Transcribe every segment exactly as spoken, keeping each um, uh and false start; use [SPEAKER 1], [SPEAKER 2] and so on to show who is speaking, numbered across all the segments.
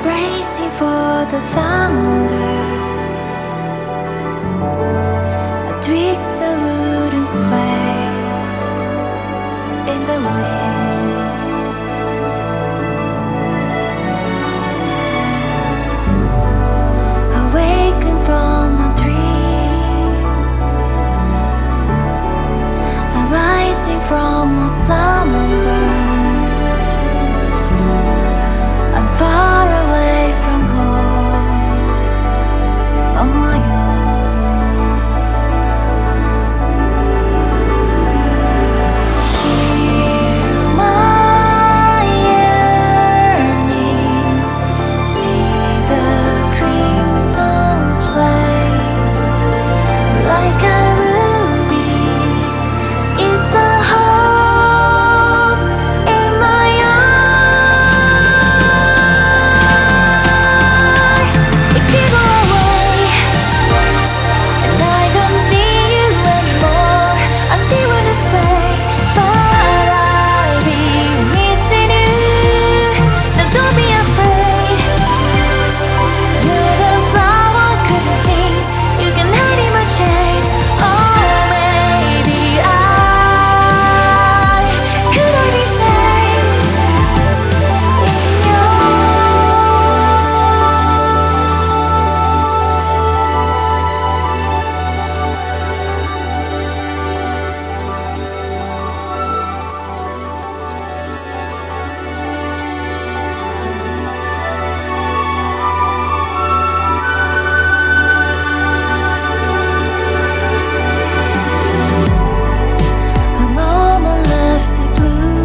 [SPEAKER 1] bracing for the thunder. I tweak the wooden sway in the wind. Awaken from a dream. I'm rising from a slumber. I'm far away from home on my own. Hear my yearning, see the crimson flame like a ruby. Is the hope in my eye? If you go away and I don't see you anymore, I still wanna sway, but I'll be missing you. Now don't be afraid. You're the flower I couldn't sting. You can hide in my shade. Oh, maybe I could I be safe in your a moment left the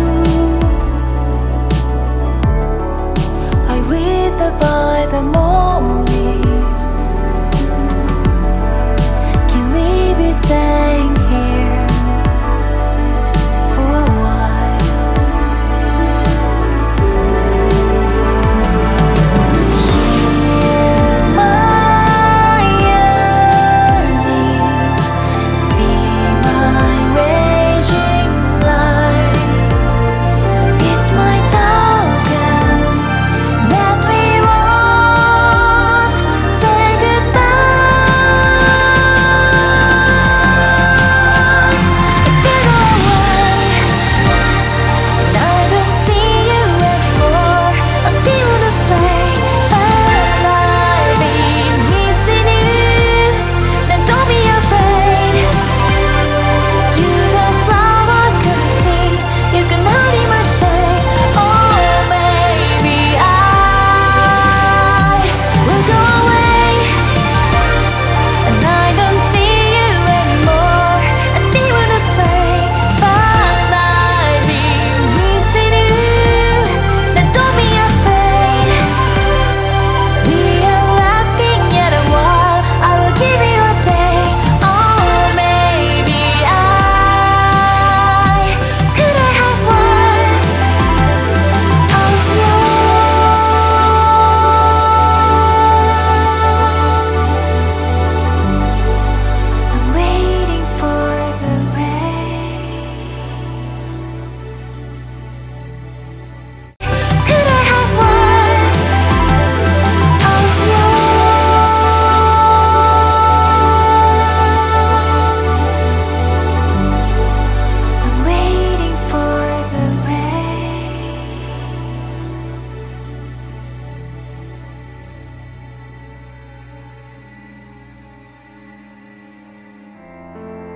[SPEAKER 1] blue. I wither by the morning.